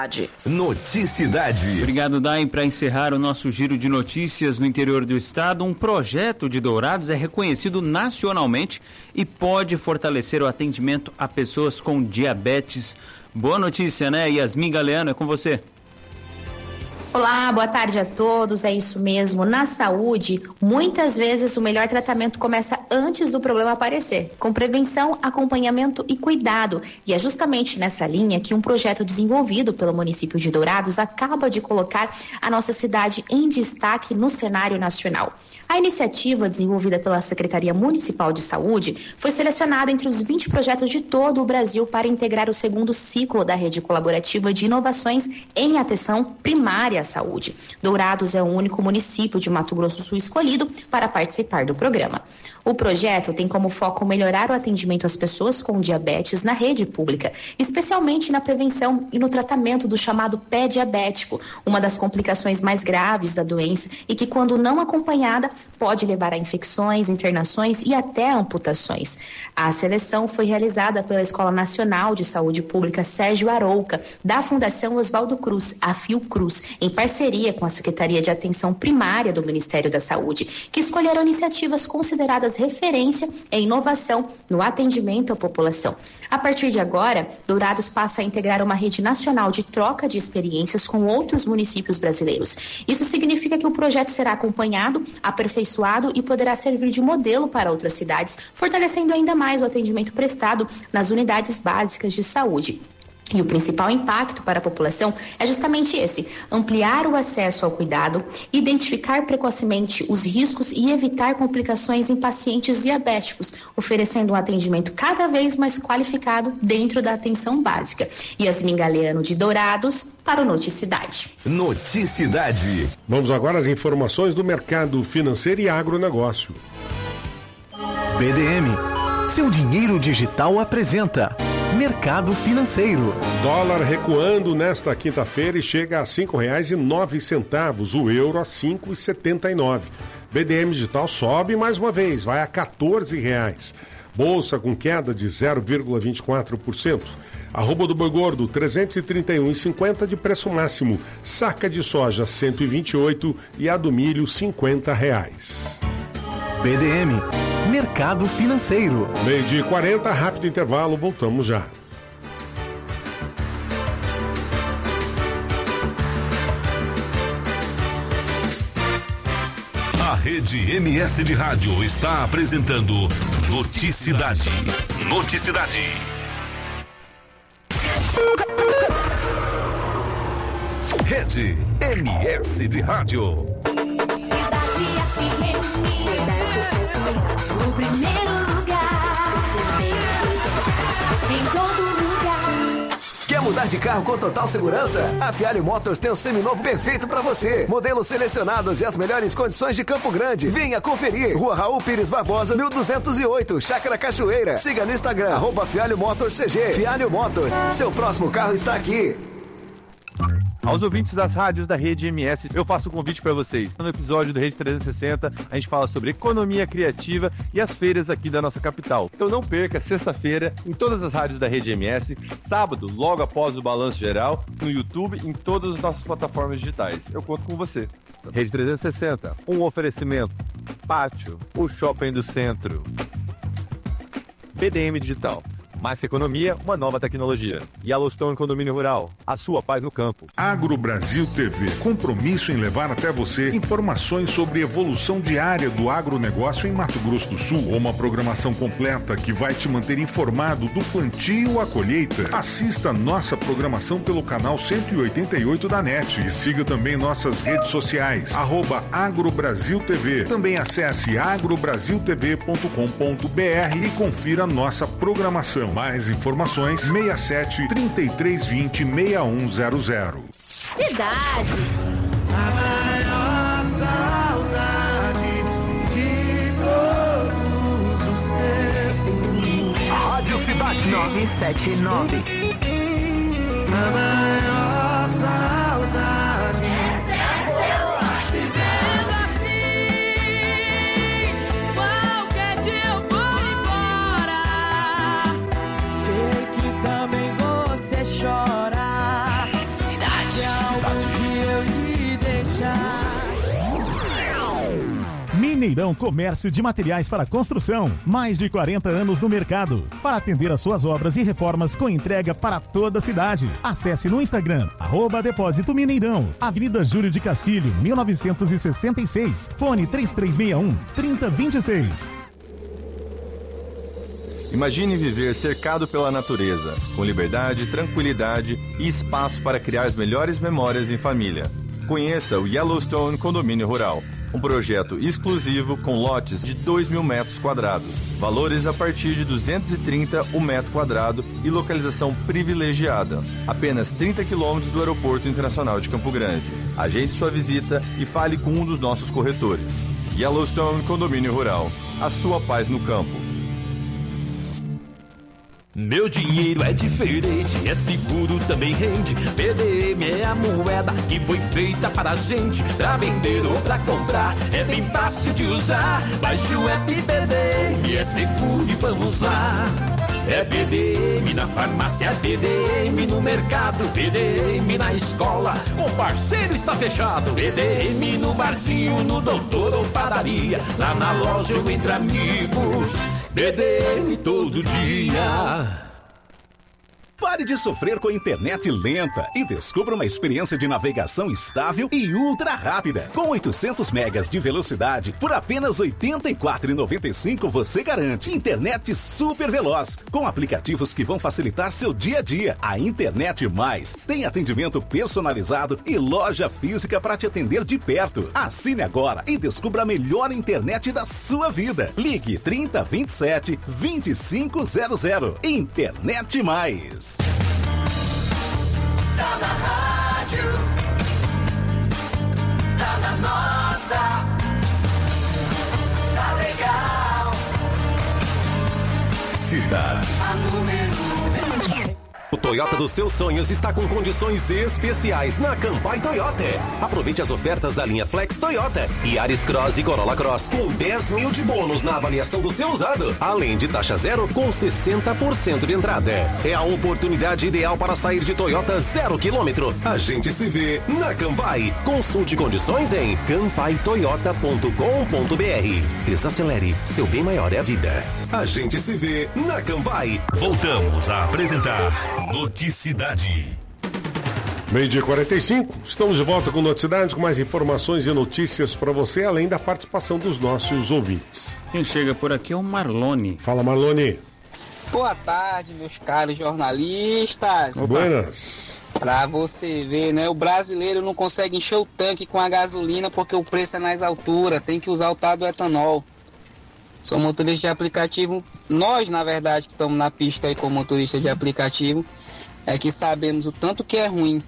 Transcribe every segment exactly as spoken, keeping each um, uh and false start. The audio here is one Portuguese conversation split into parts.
Noticidade. Obrigado, Dai. Para encerrar o nosso giro de notícias no interior do estado, um projeto de Dourados é reconhecido nacionalmente e pode fortalecer o atendimento a pessoas com diabetes. Boa notícia, né? Yasmin Galeano, é com você. Olá, boa tarde a todos, é isso mesmo. Na saúde, muitas vezes o melhor tratamento começa antes do problema aparecer, com prevenção, acompanhamento e cuidado. E é justamente nessa linha que um projeto desenvolvido pelo município de Dourados acaba de colocar a nossa cidade em destaque no cenário nacional. A iniciativa, desenvolvida pela Secretaria Municipal de Saúde, foi selecionada entre os vinte projetos de todo o Brasil para integrar o segundo ciclo da Rede Colaborativa de Inovações em Atenção Primária à Saúde. Dourados é o único município de Mato Grosso do Sul escolhido para participar do programa. O projeto tem como foco melhorar o atendimento às pessoas com diabetes na rede pública, especialmente na prevenção e no tratamento do chamado pé diabético, uma das complicações mais graves da doença e que, quando não acompanhada, pode levar a infecções, internações e até amputações. A seleção foi realizada pela Escola Nacional de Saúde Pública Sérgio Arouca, da Fundação Oswaldo Cruz, a Fiocruz, em parceria com a Secretaria de Atenção Primária do Ministério da Saúde, que escolheram iniciativas consideradas referência em inovação no atendimento à população. A partir de agora, Dourados passa a integrar uma rede nacional de troca de experiências com outros municípios brasileiros. Isso significa que o projeto será acompanhado, aperfeiçoado e poderá servir de modelo para outras cidades, fortalecendo ainda mais o atendimento prestado nas unidades básicas de saúde. E o principal impacto para a população é justamente esse: ampliar o acesso ao cuidado, identificar precocemente os riscos e evitar complicações em pacientes diabéticos, oferecendo um atendimento cada vez mais qualificado dentro da atenção básica. Yasmin Galeano, de Dourados, para o Noticidade. Noticidade. Vamos agora às informações do mercado financeiro e agronegócio. B D M, seu dinheiro digital apresenta Mercado Financeiro. Dólar recuando nesta quinta-feira e chega a cinco reais e nove centavos, o euro a cinco reais e setenta e nove. B D M Digital sobe mais uma vez, vai a quatorze reais. Bolsa com queda de zero vírgula vinte e quatro por cento. Arroba do boi gordo, trezentos e trinta e um reais e cinquenta de preço máximo. Saca de soja, cento e vinte e oito e a do milho, cinquenta reais. B D M, Mercado Financeiro. Meio-dia e quarenta, rápido intervalo, voltamos já. A Rede M S de Rádio está apresentando Noticidade. Noticidade. Rede M S de Rádio. O primeiro lugar, em todo lugar. Quer mudar de carro com total segurança? A Fialho Motors tem o seminovo perfeito para você. Modelos selecionados e as melhores condições de Campo Grande. Venha conferir. Rua Raul Pires Barbosa, mil duzentos e oito, Chácara Cachoeira. Siga no Instagram, arroba Fialho Motors C G. Fialho Motors, seu próximo carro está aqui. Aos ouvintes das rádios da Rede M S, eu faço um convite para vocês. No episódio do Rede trezentos e sessenta, a gente fala sobre economia criativa e as feiras aqui da nossa capital. Então não perca, sexta-feira, em todas as rádios da Rede M S, sábado, logo após o Balanço Geral, no YouTube, em todas as nossas plataformas digitais. Eu conto com você. Rede trezentos e sessenta, um oferecimento. Pátio, o shopping do centro. B D M Digital. Mais que economia, uma nova tecnologia. Yellowstone Condomínio Rural, a sua paz no campo. Agro Brasil T V, compromisso em levar até você informações sobre evolução diária do agronegócio em Mato Grosso do Sul. Uma programação completa que vai te manter informado do plantio à colheita. Assista nossa programação pelo canal cento e oitenta e oito da NET e siga também nossas redes sociais, arroba Agro Brasil T V. Também acesse agro brasil t v ponto com ponto b r e confira nossa programação. Mais informações, seis sete, trinta e três vinte, seis um zero zero. Cidade. A maior saudade de todos os tempos. Rádio Cidade nove sete nove. A maior saudade. Essa é a sua. Dizendo assim, qualquer dia eu vou embora. Sei que também você chora. Mineirão Comércio de Materiais para Construção. Mais de quarenta anos no mercado. Para atender às suas obras e reformas com entrega para toda a cidade. Acesse no Instagram, arroba Depósito Mineirão. Avenida Júlio de Castilho, mil novecentos e sessenta e seis. Fone três três seis um, três zero dois seis. Imagine viver cercado pela natureza, com liberdade, tranquilidade e espaço para criar as melhores memórias em família. Conheça o Yellowstone Condomínio Rural, um projeto exclusivo com lotes de dois mil metros quadrados, valores a partir de duzentos e trinta o metro quadrado e localização privilegiada, apenas trinta quilômetros do Aeroporto Internacional de Campo Grande. Agende sua visita e fale com um dos nossos corretores. Yellowstone Condomínio Rural, a sua paz no campo. Meu dinheiro é diferente, é seguro, também rende. P D M é a moeda que foi feita para a gente, pra vender ou pra comprar, é bem fácil de usar. Baixe o app P D M, é seguro e vamos lá. É P D M na farmácia, é P D M no mercado, P D M na escola, com parceiro está fechado. P D M no barzinho, no doutor ou padaria, lá na loja ou entre amigos. P D M todo dia. Pare de sofrer com a internet lenta e descubra uma experiência de navegação estável e ultra rápida. Com oitocentos megas de velocidade, por apenas oitenta e quatro reais e noventa e cinco centavos você garante internet super veloz, com aplicativos que vão facilitar seu dia a dia. A Internet Mais tem atendimento personalizado e loja física para te atender de perto. Assine agora e descubra a melhor internet da sua vida. Ligue trinta, vinte e sete, vinte e cinco zero zero. Internet Mais. Tá na rádio, tá na nossa, tá legal. Cidade. A número um. O Toyota dos seus sonhos está com condições especiais na Campai Toyota. Aproveite as ofertas da linha Flex Toyota, Yaris Cross e Corolla Cross com dez mil de bônus na avaliação do seu usado, além de taxa zero com sessenta por cento de entrada. É a oportunidade ideal para sair de Toyota zero quilômetro. A gente se vê na Campai. Consulte condições em campai toyota ponto com ponto br. Desacelere, seu bem maior é a vida. A gente se vê na Campai. Voltamos a apresentar Noticidade. Meio-dia e quarenta e cinco, estamos de volta com Noticidade, com mais informações e notícias para você, além da participação dos nossos ouvintes. Quem chega por aqui é o Marlone. Fala, Marlone. Boa tarde, meus caros jornalistas. Buenas. Pra você ver, né? O brasileiro não consegue encher o tanque com a gasolina porque o preço é mais altura, tem que usar o tal do etanol. Sou motorista de aplicativo. Nós, na verdade, que estamos na pista aí como motorista de aplicativo, é que sabemos o tanto que é ruim.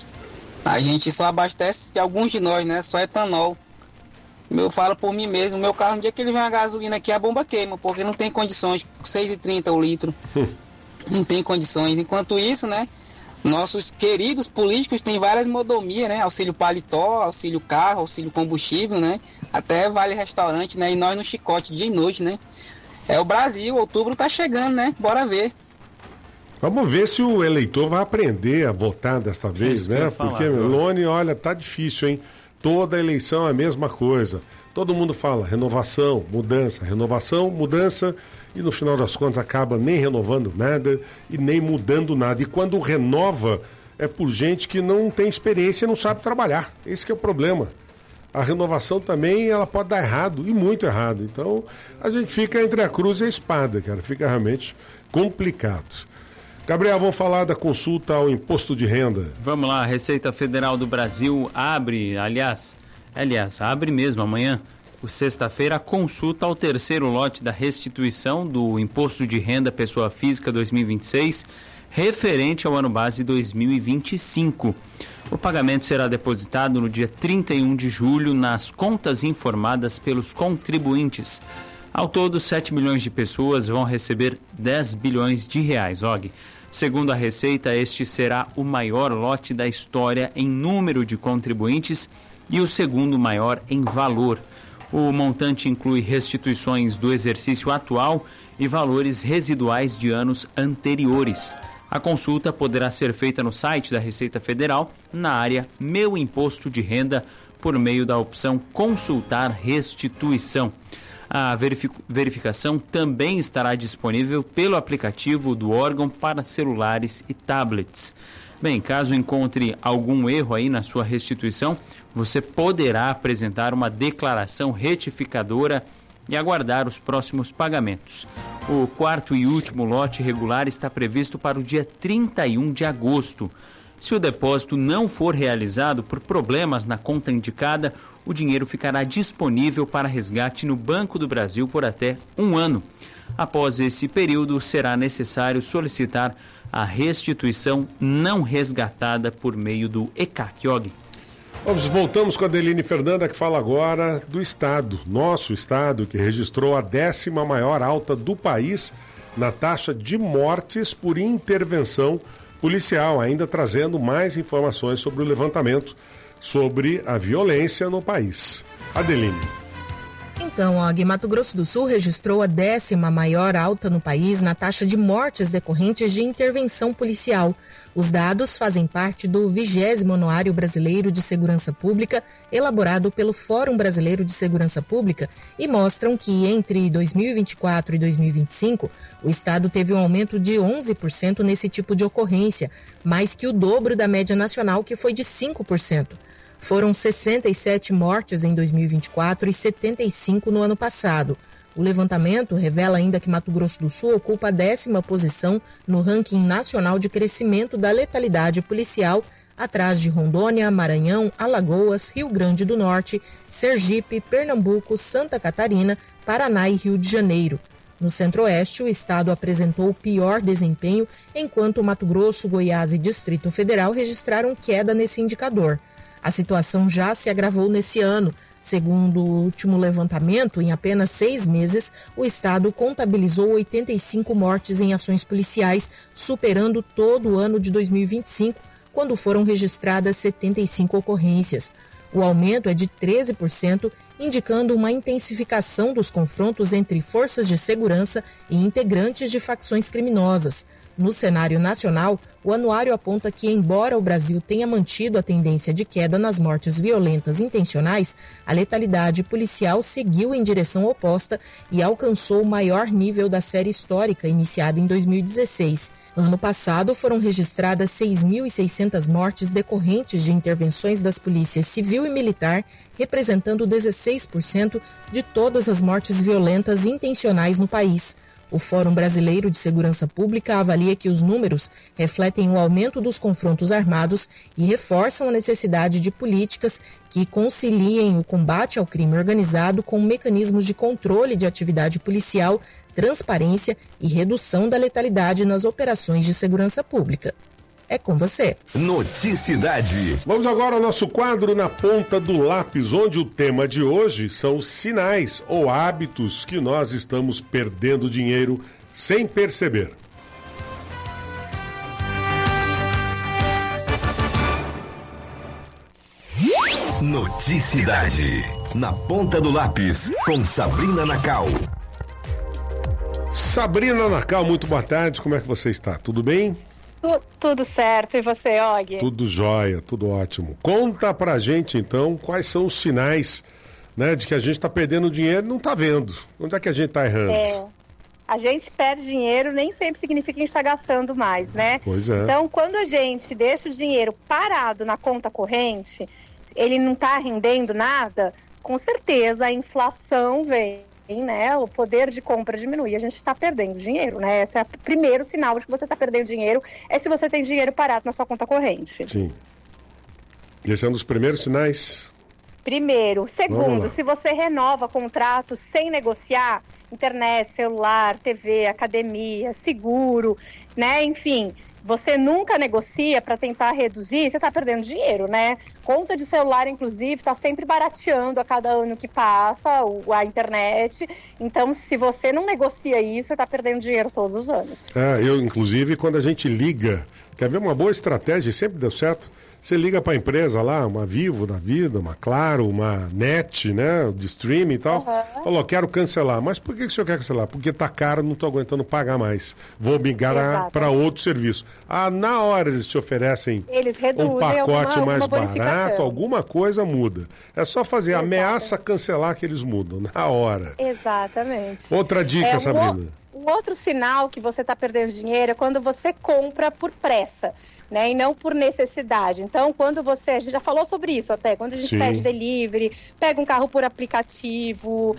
A gente só abastece, de alguns de nós, né? Só etanol. Eu falo por mim mesmo, meu carro, no dia que ele vem a gasolina aqui, a bomba queima, porque não tem condições. seis reais e trinta centavos o litro. Não tem condições. Enquanto isso, né? Nossos queridos políticos têm várias mordomias, né? Auxílio paletó, auxílio carro, auxílio combustível, né? Até vale restaurante, né? E nós no chicote dia e noite, né? É o Brasil, outubro tá chegando, né? Bora ver. Vamos ver se o eleitor vai aprender a votar desta vez, é né? Porque, Meloni, olha, tá difícil, hein? Toda eleição é a mesma coisa. Todo mundo fala renovação, mudança, renovação, mudança, e no final das contas acaba nem renovando nada e nem mudando nada. E quando renova, é por gente que não tem experiência e não sabe trabalhar. Esse que é o problema. A renovação também, ela pode dar errado, e muito errado. Então, a gente fica entre a cruz e a espada, cara. Fica realmente complicado. Gabriel, vamos falar da consulta ao imposto de renda. Vamos lá, a Receita Federal do Brasil abre, aliás, aliás, abre mesmo amanhã, sexta-feira, a consulta ao terceiro lote da restituição do Imposto de Renda Pessoa Física dois mil e vinte e seis, referente ao ano base dois mil e vinte e cinco. O pagamento será depositado no dia trinta e um de julho nas contas informadas pelos contribuintes. Ao todo, sete milhões de pessoas vão receber dez bilhões de reais, Og. Segundo a Receita, este será o maior lote da história em número de contribuintes e o segundo maior em valor. O montante inclui restituições do exercício atual e valores residuais de anos anteriores. A consulta poderá ser feita no site da Receita Federal, na área meu imposto de renda por meio da opção Consultar Restituição. A verificação também estará disponível pelo aplicativo do órgão para celulares e tablets. Bem, caso encontre algum erro aí na sua restituição, você poderá apresentar uma declaração retificadora e aguardar os próximos pagamentos. O quarto e último lote regular está previsto para o dia trinta e um de agosto. Se o depósito não for realizado por problemas na conta indicada, o dinheiro ficará disponível para resgate no Banco do Brasil por até um ano. Após esse período, será necessário solicitar a restituição não resgatada por meio do E C A C. Og. Nós voltamos com a Adeline Fernanda, que fala agora do estado, nosso estado, que registrou a décima maior alta do país na taxa de mortes por intervenção policial, ainda trazendo mais informações sobre o levantamento sobre a violência no país. Adeline. Então, Og, Mato Grosso do Sul registrou a décima maior alta no país na taxa de mortes decorrentes de intervenção policial. Os dados fazem parte do vigésimo Anuário Brasileiro de Segurança Pública, elaborado pelo Fórum Brasileiro de Segurança Pública, e mostram que entre dois mil e vinte e quatro e dois mil e vinte e cinco, o estado teve um aumento de onze por cento nesse tipo de ocorrência, mais que o dobro da média nacional, que foi de cinco por cento. Foram sessenta e sete mortes em dois mil e vinte e quatro e setenta e cinco no ano passado. O levantamento revela ainda que Mato Grosso do Sul ocupa a décima posição no ranking nacional de crescimento da letalidade policial, atrás de Rondônia, Maranhão, Alagoas, Rio Grande do Norte, Sergipe, Pernambuco, Santa Catarina, Paraná e Rio de Janeiro. No Centro-Oeste, o estado apresentou o pior desempenho, enquanto Mato Grosso, Goiás e Distrito Federal registraram queda nesse indicador. A situação já se agravou nesse ano. Segundo o último levantamento, em apenas seis meses, o estado contabilizou oitenta e cinco mortes em ações policiais, superando todo o ano de dois mil e vinte e cinco, quando foram registradas setenta e cinco ocorrências. O aumento é de treze por cento, indicando uma intensificação dos confrontos entre forças de segurança e integrantes de facções criminosas. No cenário nacional, o anuário aponta que, embora o Brasil tenha mantido a tendência de queda nas mortes violentas intencionais, a letalidade policial seguiu em direção oposta e alcançou o maior nível da série histórica, iniciada em dois mil e dezesseis. Ano passado, foram registradas seis mil e seiscentas mortes decorrentes de intervenções das polícias civil e militar, representando dezesseis por cento de todas as mortes violentas intencionais no país. O Fórum Brasileiro de Segurança Pública avalia que os números refletem o aumento dos confrontos armados e reforçam a necessidade de políticas que conciliem o combate ao crime organizado com mecanismos de controle de atividade policial, transparência e redução da letalidade nas operações de segurança pública. É com você. Noticidade. Vamos agora ao nosso quadro Na Ponta do Lápis, onde o tema de hoje são os sinais ou hábitos que nós estamos perdendo dinheiro sem perceber. Noticidade. Na Ponta do Lápis, com Sabrina Nacal. Sabrina Nacal, muito boa tarde. Como é que você está? Tudo bem? Tudo certo, e você, Og? Tudo jóia, tudo ótimo. Conta pra gente, então, quais são os sinais, né, de que a gente tá perdendo dinheiro e não tá vendo. Onde é que a gente tá errando? É, a gente perde dinheiro, nem sempre significa que a gente tá gastando mais, né? Pois é. Então, quando a gente deixa o dinheiro parado na conta corrente, ele não tá rendendo nada, com certeza a inflação vem. Né, o poder de compra diminui, a gente está perdendo dinheiro, né? Esse é o primeiro sinal de que você está perdendo dinheiro, é se você tem dinheiro parado na sua conta corrente. Sim. Esse é um dos primeiros sinais? Primeiro. Segundo, se você renova contrato sem negociar, internet, celular, T V, academia, seguro, né? Enfim, você nunca negocia para tentar reduzir, você está perdendo dinheiro, né? Conta de celular, inclusive, está sempre barateando a cada ano que passa o, a internet. Então, se você não negocia isso, você está perdendo dinheiro todos os anos. É, eu, inclusive, quando a gente liga, quer ver uma boa estratégia, sempre deu certo, Você liga para a empresa lá, uma Vivo da vida, uma Claro, uma Net, né, de streaming e tal. Uhum. Falou, quero cancelar. Mas por que, que o senhor quer cancelar? Porque tá caro, não estou aguentando pagar mais. Vou migrar para outro serviço. Ah, na hora eles te oferecem eles um pacote alguma, mais alguma barato, alguma coisa muda. É só fazer Exatamente. ameaça cancelar que eles mudam, na hora. Exatamente. Outra dica, é, Sabrina. Um outro sinal que você está perdendo dinheiro é quando você compra por pressa. Né, e não por necessidade. Então, quando você... A gente já falou sobre isso até. Quando a gente Sim. pede delivery, pega um carro por aplicativo,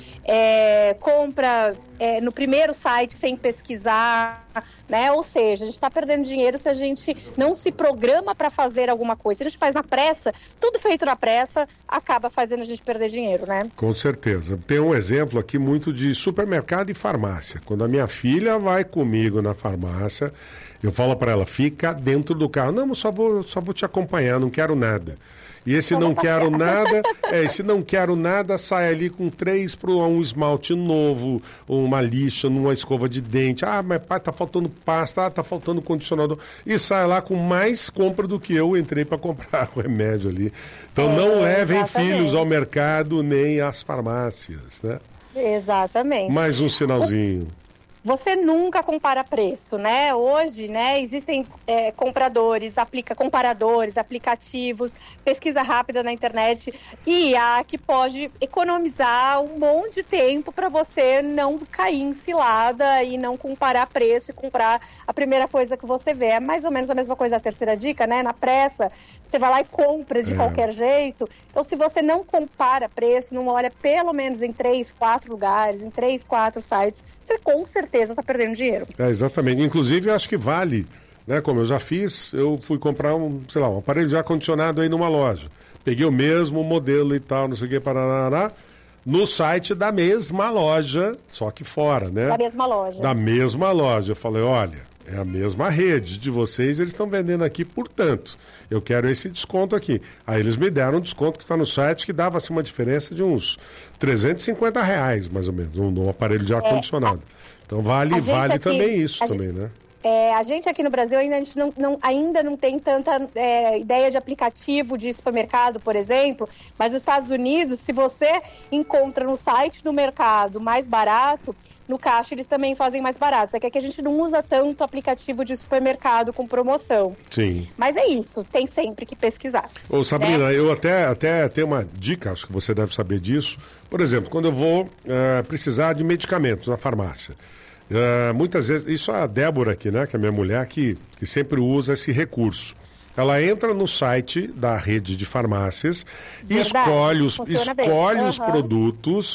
é, compra é, no primeiro site sem pesquisar, né? Ou seja, a gente está perdendo dinheiro se a gente não se programa para fazer alguma coisa. Se a gente faz na pressa, tudo feito na pressa, acaba fazendo a gente perder dinheiro, né? Com certeza. Tem um exemplo aqui muito de supermercado e farmácia. Quando a minha filha vai comigo na farmácia... Eu falo para ela, fica dentro do carro. Não, mas só vou, só vou te acompanhar, não quero nada. E esse não quero nada, é, esse não quero nada, sai ali com três para um esmalte novo, uma lixa, numa escova de dente. Ah, mas pai, tá faltando pasta, ah, tá faltando condicionador. E sai lá com mais compra do que eu entrei para comprar o remédio ali. Então é, não levem exatamente. filhos ao mercado nem às farmácias, né? Exatamente. Mais um sinalzinho. Você nunca compara preço, né? Hoje, né, existem é, compradores, aplica, comparadores, aplicativos, pesquisa rápida na internet, I A que pode economizar um monte de tempo para você não cair em cilada e não comparar preço e comprar a primeira coisa que você vê. É mais ou menos a mesma coisa da terceira dica, né? Na pressa, você vai lá e compra de é. qualquer jeito. Então, se você não compara preço, não olha pelo menos em três, quatro lugares, em três, quatro sites, você com certeza está perdendo dinheiro. É, exatamente. Inclusive, eu acho que vale, né? Como eu já fiz, eu fui comprar um, sei lá, um aparelho de ar-condicionado aí numa loja. Peguei o mesmo modelo e tal, não sei o que, parará, no site da mesma loja, só que fora, né? Da mesma loja. Da mesma loja. Eu falei, olha, é a mesma rede de vocês, eles estão vendendo aqui, portanto, eu quero esse desconto aqui. Aí eles me deram um desconto que está no site, que dava assim, uma diferença de uns trezentos e cinquenta reais, mais ou menos, um, um aparelho de ar-condicionado. É, então vale, vale aqui, também isso também, gente, né? É, a gente aqui no Brasil ainda, a gente não, não, ainda não tem tanta é, ideia de aplicativo de supermercado, por exemplo, mas nos Estados Unidos, se você encontra no site do mercado mais barato, no caixa eles também fazem mais barato. É que aqui a gente não usa tanto aplicativo de supermercado com promoção. Sim. Mas é isso, tem sempre que pesquisar. Ô Sabrina, né? eu até, até tenho uma dica, acho que você deve saber disso. Por exemplo, quando eu vou uh, precisar de medicamentos na farmácia, uh, muitas vezes, isso é a Débora aqui, né, que é minha mulher, que, que sempre usa esse recurso. Ela entra no site da rede de farmácias e escolhe os, escolhe uhum. os produtos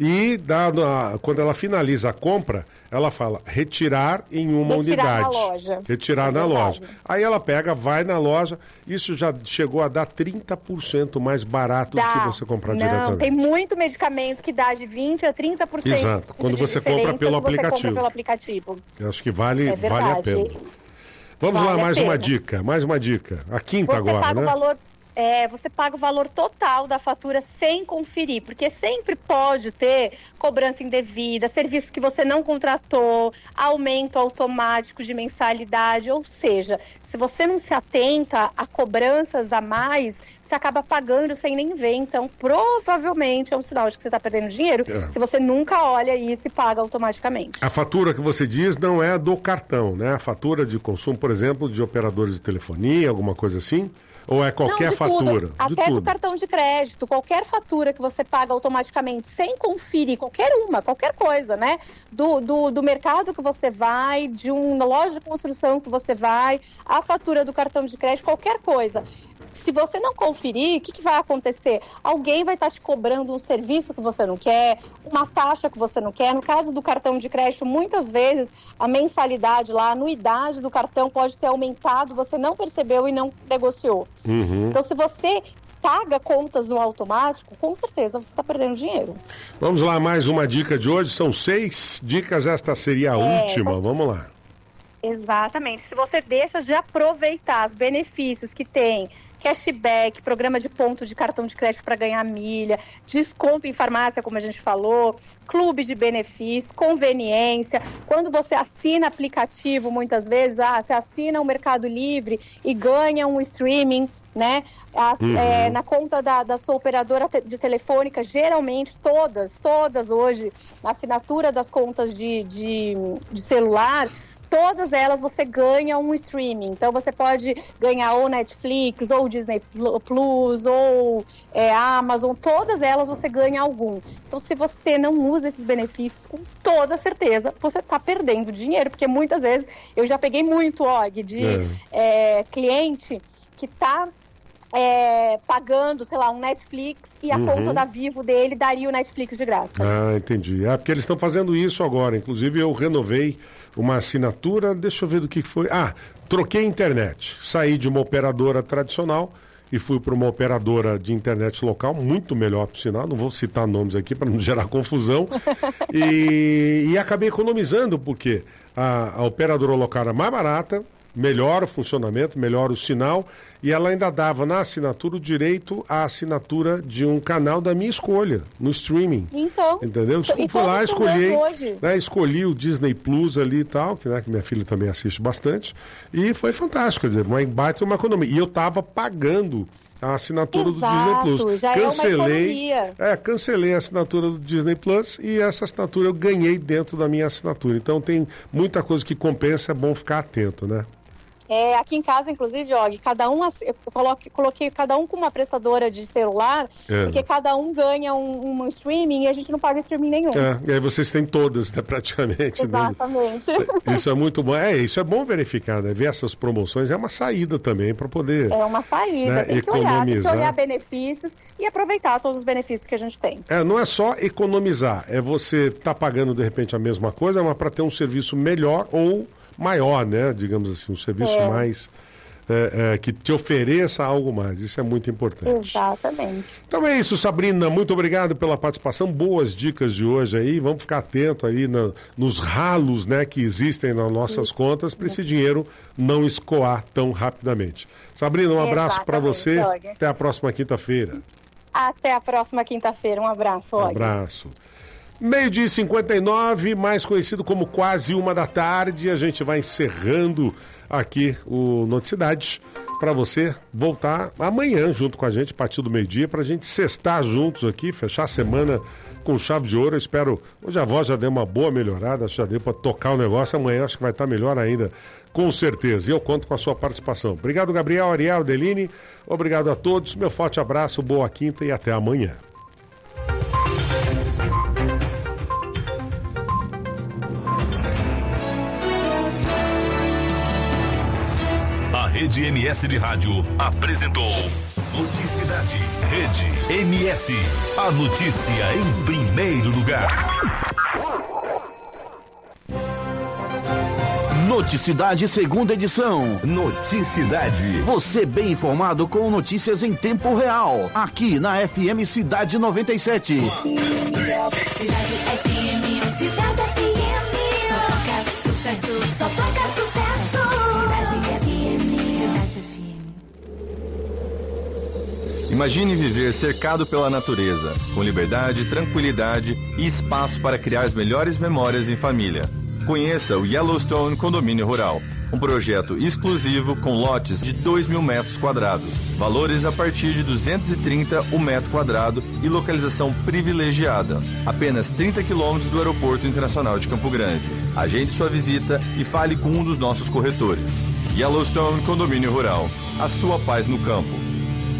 e dá, quando ela finaliza a compra, ela fala retirar em uma retirar unidade. Na loja. Retirar é na loja. Aí ela pega, vai na loja, isso já chegou a dar trinta por cento mais barato dá. do que você comprar Não, diretamente. Tem muito medicamento que dá de vinte a trinta por cento. Exato, quando você compra pelo aplicativo. Você compra pelo aplicativo. Eu acho que vale, é vale a pena. Vamos vale lá, mais uma dica, mais uma dica. A quinta você agora, paga né? O valor, é, você paga o valor total da fatura sem conferir, porque sempre pode ter cobrança indevida, serviço que você não contratou, aumento automático de mensalidade, ou seja, se você não se atenta a cobranças a mais, você acaba pagando sem nem ver. Então, provavelmente é um sinal de que você está perdendo dinheiro é. se você nunca olha isso e paga automaticamente. A fatura que você diz não é do cartão, né? A fatura de consumo, por exemplo, de operadores de telefonia, alguma coisa assim? Ou é qualquer não, de fatura? Tudo. Até tudo. do cartão de crédito, qualquer fatura que você paga automaticamente, sem conferir, qualquer uma, qualquer coisa, né? Do, do, do mercado que você vai, de uma loja de construção que você vai, a fatura do cartão de crédito, qualquer coisa. Se você não conferir, o que, que vai acontecer? Alguém vai estar te cobrando um serviço que você não quer, uma taxa que você não quer. No caso do cartão de crédito, muitas vezes a mensalidade lá, a anuidade do cartão pode ter aumentado, você não percebeu e não negociou. Uhum. Então, se você paga contas no automático, com certeza você está perdendo dinheiro. Vamos lá, mais uma dica de hoje. São seis dicas, esta seria a é, última. Vamos lá. Exatamente. Se você deixa de aproveitar os benefícios que tem, cashback, programa de ponto de cartão de crédito para ganhar milha, desconto em farmácia, como a gente falou, clube de benefícios, conveniência. Quando você assina aplicativo, muitas vezes, ah, você assina o Mercado Livre e ganha um streaming, né? As, uhum. é, na conta da, da sua operadora de telefônica, geralmente, todas, todas hoje, na assinatura das contas de, de, de celular, todas elas você ganha um streaming. Então você pode ganhar ou Netflix, ou Disney Plus, ou é, Amazon, todas elas você ganha algum. Então se você não usa esses benefícios, com toda certeza você está perdendo dinheiro, porque muitas vezes eu já peguei muito, Og, de é. É, cliente que está É, pagando, sei lá, um Netflix e a uhum. conta da Vivo dele daria o Netflix de graça. Ah, entendi. É porque eles estão fazendo isso agora. Inclusive eu renovei uma assinatura, deixa eu ver do que foi. Ah, troquei internet. Saí de uma operadora tradicional e fui para uma operadora de internet local, muito melhor, por sinal. Não vou citar nomes aqui para não gerar confusão. e, e acabei economizando, porque a, a operadora local era mais barata, melhora o funcionamento, melhora o sinal, e ela ainda dava na assinatura o direito à assinatura de um canal da minha escolha, no streaming. Então. Entendeu? E fui lá, escolhi, né, escolhi o Disney Plus ali e tal, que, né, que minha filha também assiste bastante, e foi fantástico, quer dizer, uma embate, uma economia. E eu estava pagando a assinatura Exato, do Disney Plus. Já cancelei, é, uma é, cancelei a assinatura do Disney Plus e essa assinatura eu ganhei dentro da minha assinatura. Então tem muita coisa que compensa, é bom ficar atento, né? É, aqui em casa, inclusive, Og, cada um, eu coloquei, coloquei cada um com uma prestadora de celular, é. porque cada um ganha um, um streaming e a gente não paga streaming nenhum. É, e aí vocês têm todas, né, praticamente. Exatamente. Né? Isso é muito bom. É, isso é bom verificar, né? Ver essas promoções é uma saída também para poder... É uma saída, né, tem que olhar, tem que olhar benefícios e aproveitar todos os benefícios que a gente tem. É, não é só economizar, é você estar tá pagando, de repente, a mesma coisa, mas para ter um serviço melhor ou maior, né? Digamos assim, um serviço é. mais é, é, que te ofereça algo mais. Isso é muito importante. Exatamente. Então é isso, Sabrina. Muito obrigado pela participação. Boas dicas de hoje aí. Vamos ficar atento aí na, nos ralos, né, que existem nas nossas isso. contas para esse dinheiro não escoar tão rapidamente. Sabrina, um abraço para você. Og. Até a próxima quinta-feira. Até a próxima quinta-feira. Um abraço, Og. Um abraço. Meio-dia e cinquenta e nove, mais conhecido como quase uma da tarde. A gente vai encerrando aqui o Noticidade para você voltar amanhã junto com a gente, a partir do meio-dia, para a gente sextar juntos aqui, fechar a semana com chave de ouro. Eu espero, hoje a voz já deu uma boa melhorada, já deu para tocar o negócio. Amanhã acho que vai estar melhor ainda, com certeza. E eu conto com a sua participação. Obrigado, Gabriel, Ariel, Adeline. Obrigado a todos. Meu forte abraço, boa quinta e até amanhã. Rede M S de Rádio apresentou Noticidade. Rede M S. A notícia em primeiro lugar. Noticidade, segunda edição. Noticidade. Você bem informado com notícias em tempo real. Aqui na F M Cidade noventa e sete. Cidade F M, Cidade F M. Só toca sucesso, só toca sucesso. Imagine viver cercado pela natureza, com liberdade, tranquilidade e espaço para criar as melhores memórias em família. Conheça o Yellowstone Condomínio Rural, um projeto exclusivo com lotes de dois mil metros quadrados, valores a partir de duzentos e trinta o metro quadrado e localização privilegiada, apenas trinta quilômetros do Aeroporto Internacional de Campo Grande. Agende sua visita e fale com um dos nossos corretores. Yellowstone Condomínio Rural, a sua paz no campo.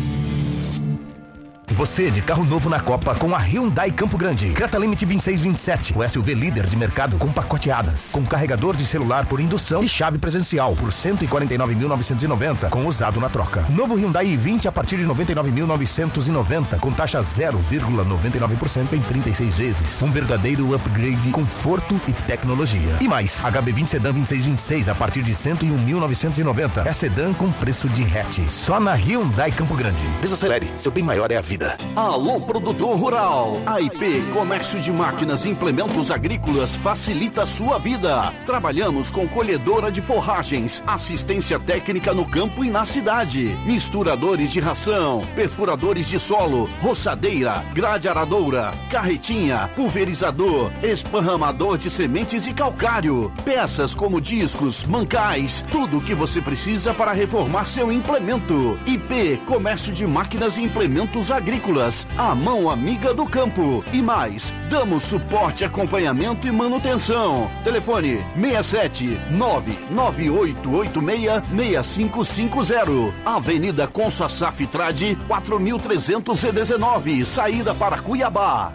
Você de carro novo na Copa com a Hyundai Campo Grande. Creta Limite vinte e seis vinte e sete. O S U V líder de mercado com pacoteadas. Com carregador de celular por indução e chave presencial por cento e quarenta e nove mil novecentos e noventa com usado na troca. Novo Hyundai i vinte a partir de noventa e nove mil novecentos e noventa com taxa zero vírgula noventa e nove por cento em trinta e seis vezes. Um verdadeiro upgrade, conforto e tecnologia. E mais, H B vinte Sedan vinte e seis vinte e seis a partir de cento e um mil novecentos e noventa. É sedã com preço de hatch. Só na Hyundai Campo Grande. Desacelere, seu bem maior é a vida. vida. Alô, produtor rural. A I P Comércio de Máquinas e Implementos Agrícolas facilita a sua vida. Trabalhamos com colhedora de forragens, assistência técnica no campo e na cidade, misturadores de ração, perfuradores de solo, roçadeira, grade aradoura, carretinha, pulverizador, esparramador de sementes e calcário, peças como discos, mancais, tudo o que você precisa para reformar seu implemento. I P Comércio de Máquinas e Implementos Agrícolas, a mão amiga do campo. E mais, damos suporte, acompanhamento e manutenção. Telefone seis sete nove nove oito oito seis seis cinco cinco zero. Avenida Consa Saf Trade quatro mil trezentos e dezenove, saída para Cuiabá.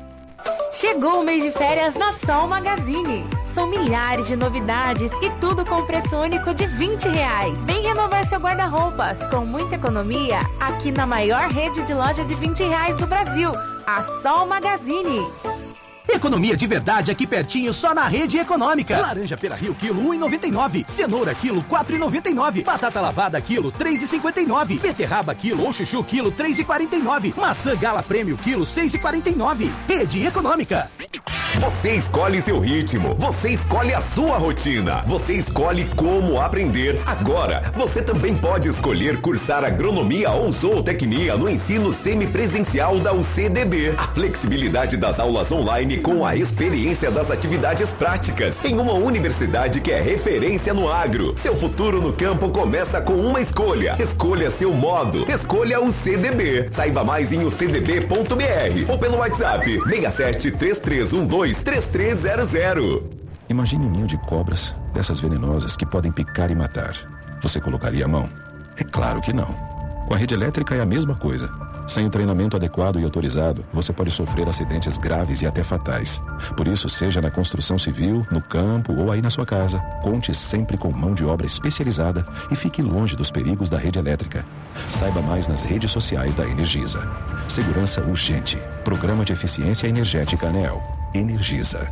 Chegou o mês de férias na Sol Magazine. São milhares de novidades e tudo com preço único de vinte reais. Vem renovar seu guarda-roupas com muita economia aqui na maior rede de loja de vinte reais do Brasil, a Sol Magazine. Economia de verdade aqui pertinho, só na Rede Econômica. Laranja pera Rio, quilo um real e noventa e nove centavos. Cenoura, quilo quatro reais e noventa e nove centavos. Batata lavada, quilo três reais e cinquenta e nove centavos. Beterraba, quilo ou chuchu, quilo três reais e quarenta e nove centavos. Maçã Gala Prêmio, quilo seis reais e quarenta e nove centavos. Rede Econômica. Você escolhe seu ritmo, você escolhe a sua rotina, você escolhe como aprender. Agora, você também pode escolher cursar agronomia ou zootecnia no ensino semipresencial da U C D B. A flexibilidade das aulas online com a experiência das atividades práticas em uma universidade que é referência no agro. Seu futuro no campo começa com uma escolha. Escolha seu modo. Escolha o U C D B. Saiba mais em u c d b ponto b r ou pelo WhatsApp seis sete três três um dois três três zero zero. Imagine um ninho de cobras, dessas venenosas que podem picar e matar. Você colocaria a mão? É claro que não. Com a rede elétrica é a mesma coisa. Sem o treinamento adequado e autorizado, você pode sofrer acidentes graves e até fatais. Por isso, seja na construção civil, no campo ou aí na sua casa, conte sempre com mão de obra especializada e fique longe dos perigos da rede elétrica. Saiba mais nas redes sociais da Energisa. Segurança urgente. Programa de Eficiência Energética ANEEL. Energisa.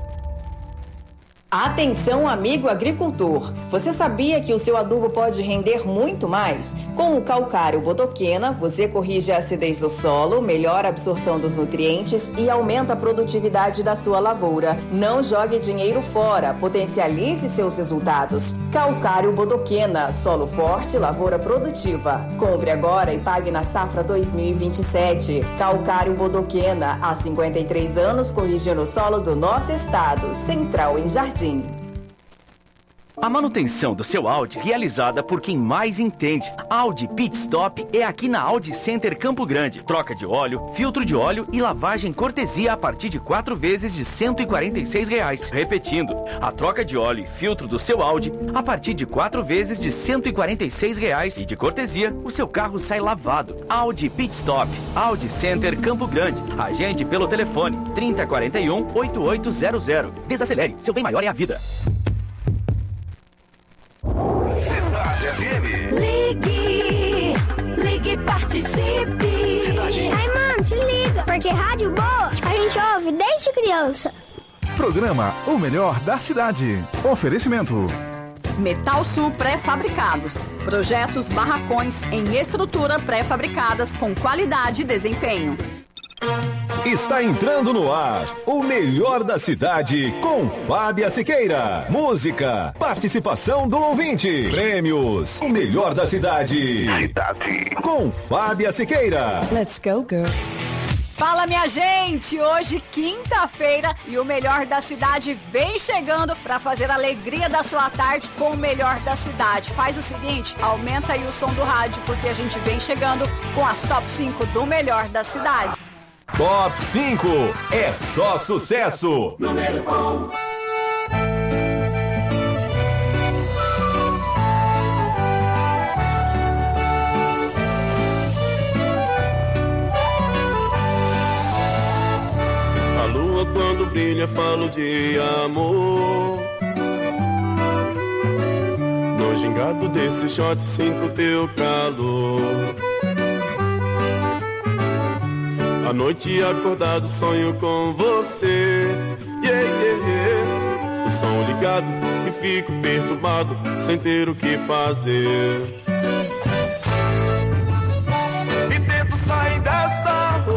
Atenção, amigo agricultor! Você sabia que o seu adubo pode render muito mais? Com o calcário bodoquena, você corrige a acidez do solo, melhora a absorção dos nutrientes e aumenta a produtividade da sua lavoura. Não jogue dinheiro fora, potencialize seus resultados. Calcário bodoquena, solo forte, lavoura produtiva. Compre agora e pague na safra dois mil e vinte e sete. Calcário bodoquena, há cinquenta e três anos corrigindo o solo do nosso estado. Central em Jardim. A manutenção do seu Audi realizada por quem mais entende. Audi Pit Stop é aqui na Audi Center Campo Grande. Troca de óleo, filtro de óleo e lavagem cortesia a partir de quatro vezes de cento e quarenta e seis reais. Repetindo, a troca de óleo e filtro do seu Audi a partir de quatro vezes de cento e quarenta e seis reais. E de cortesia, o seu carro sai lavado. Audi Pit Stop, Audi Center Campo Grande. Agende pelo telefone trinta quarenta e um, oitenta e oito zero zero. Desacelere, seu bem maior é a vida. Cidade F M. Ligue, ligue e participe. Cidade. Ai, mãe, se liga, porque rádio boa a gente ouve desde criança. Programa O Melhor da Cidade. Oferecimento. Metal Sul Pré-Fabricados. Projetos barracões em estrutura pré-fabricadas com qualidade e desempenho. Está entrando no ar o melhor da cidade com Fábia Siqueira. Música, participação do ouvinte, prêmios, o melhor da cidade. Cidade. Com Fábia Siqueira. Let's go, girl. Fala, minha gente! Hoje, quinta-feira, e o melhor da cidade vem chegando para fazer a alegria da sua tarde com o melhor da cidade. Faz o seguinte, aumenta aí o som do rádio, porque a gente vem chegando com as top cinco do melhor da cidade. Top cinco é só sucesso. Número um. A lua quando brilha falo de amor. No gingado desse shot sinto teu calor. À noite acordado sonho com você, yeah, yeah, yeah. O som ligado e fico perturbado sem ter o que fazer. E tento sair dessa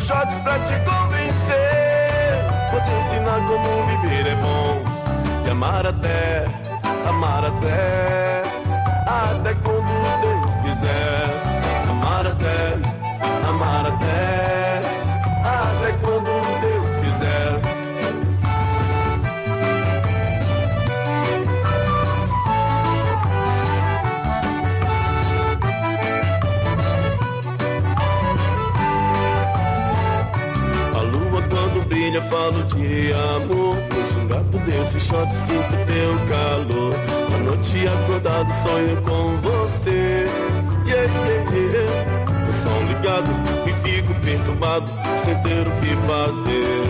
shot pra te convencer. Vou te ensinar como viver é bom. E amar até, amar até, até quando Deus quiser. Amar até, amar até, até quando Deus quiser. Quando brilha falo de amor. Hoje um gato desse shot sinto teu calor. A noite acordado sonho com você. Yeah, yeah, yeah. O som ligado e fico perturbado sem ter o que fazer.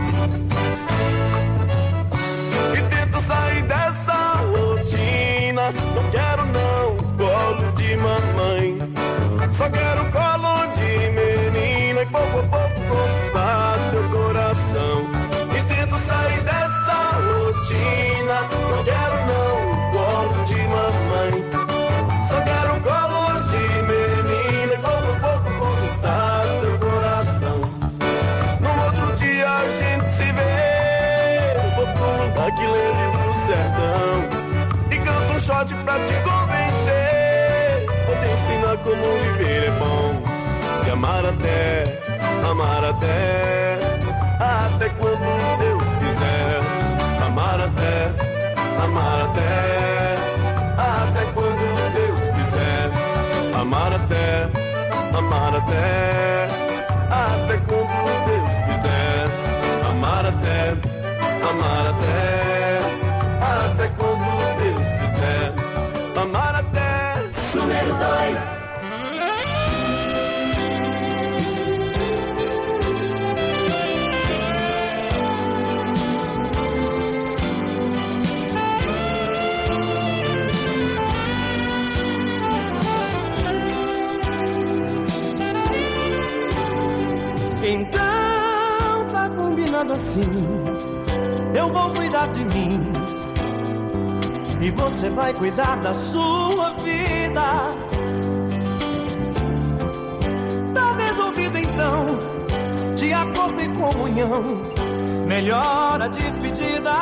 E tento sair dessa rotina. Não quero não colo de mamãe. Só quero colo de menina. E pouco a pouco conquistar teu coração. E tento sair dessa rotina. Não quero não colo de mamãe. Só quero colo de menina. E pouco a pouco conquistar teu coração. No outro dia a gente se vê. Vou pro lugar que leve do sertão. E canto um shot pra te convencer. Vou te ensinar como viver é bom. E amar até, amar até, até quando Deus quiser. Amar até, amar até, até quando Deus quiser. Amar até, amar até, até quando Deus quiser. Amar até, amar até, até quando Deus quiser. Amar até. Número dois. Então tá combinado assim. Eu vou cuidar de mim e você vai cuidar da sua vida. Tá resolvido então, de acordo e comunhão, melhor a despedida.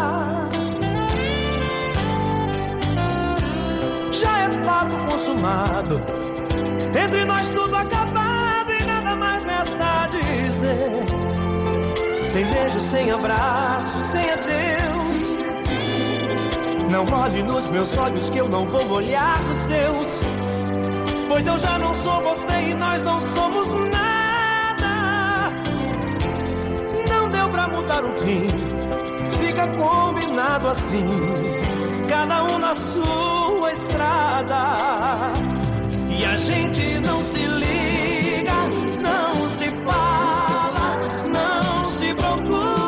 Já é fato consumado, entre nós tudo acabado e nada mais resta a dizer. Sem beijo, sem abraço, sem adeus. Não olhe nos meus olhos que eu não vou olhar nos seus. Pois eu já não sou você e nós não somos nada. Não deu pra mudar o fim, fica combinado assim. Cada um na sua estrada. E a gente não se liga, não se fala, não se procura.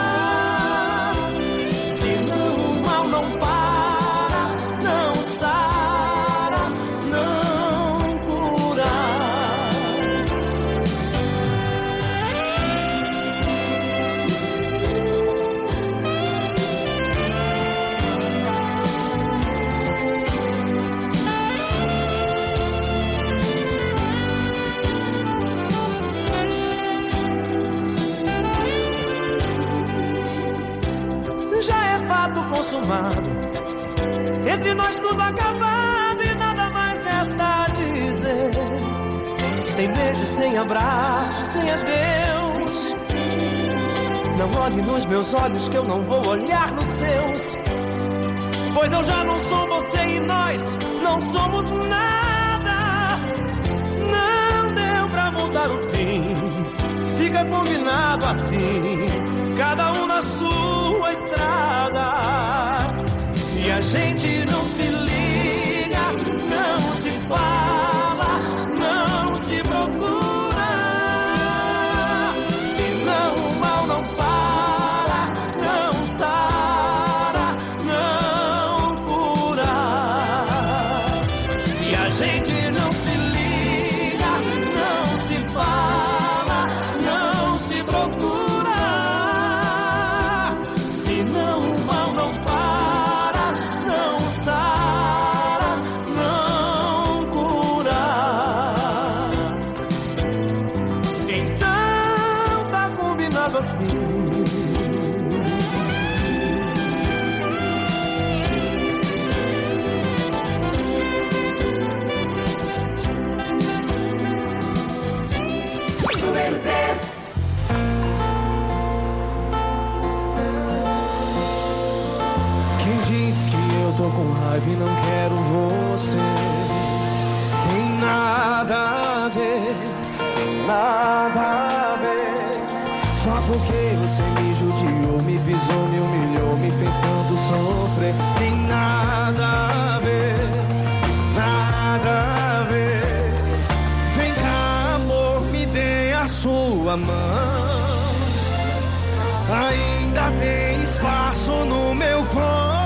Senão o mal não para, não sara, não cura. Consumado, entre nós tudo acabado e nada mais resta a dizer. Sem beijo, sem abraço, sem adeus. Não olhe nos meus olhos que eu não vou olhar nos seus. Pois eu já não sou você e nós não somos nada. Não deu pra mudar o fim, fica combinado assim. Cada um na sua estrada. E a gente não se liga, não se fala, não se procura. Senão o mal não para, não sara, não cura. E a gente não se liga, não se fala, não se procura. assim. Número três. Quem diz que eu tô com raiva e não quero você? Tem nada a ver, tem nada a ver. Só porque você me judiou, me pisou, me humilhou, me fez tanto sofrer. Tem nada a ver, nada a ver. Vem cá, amor, me dê a sua mão. Ainda tem espaço no meu colchão.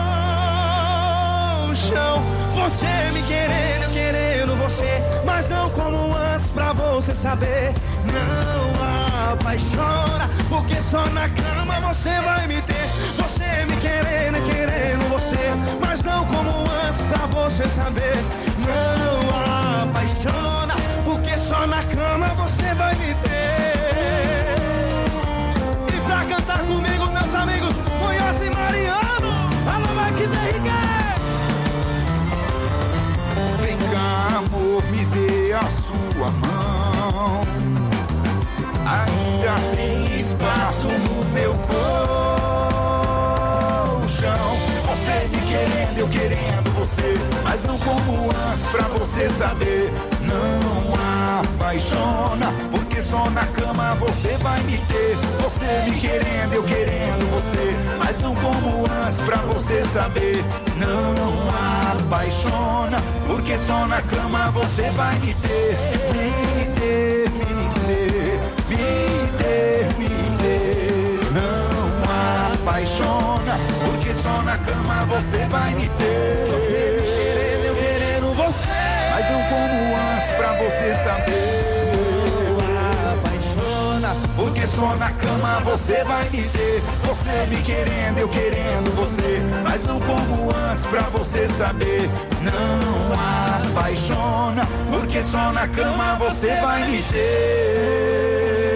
Você me querendo, eu querendo você, mas não como antes pra você saber. Não apaixona, porque só na cama você vai me ter. Você me querendo, eu querendo você, mas não como antes pra você saber. Não apaixona, porque só na cama você vai me ter. E pra cantar comigo, meus amigos, Munhoz e Mariano. Alô, Marques Henrique. Vem cá, amor, me dê a sua mão. Ainda tem espaço no meu colchão. Você me querendo, eu querendo você, mas não como antes pra você saber. Não apaixona, porque só na cama você vai me ter. Você me querendo, eu querendo você, mas não como antes pra você saber. Não apaixona, porque só na cama você vai me ter. Me ter, me ter, me ter, me ter. Não apaixona, porque só na cama você vai me ter. Você me querendo, eu querendo você, mas não como antes pra você saber. Não apaixona, porque só na cama você vai me ter. Você me querendo, eu querendo você, mas não como antes pra você saber. Não apaixona, porque só na cama você vai me ter.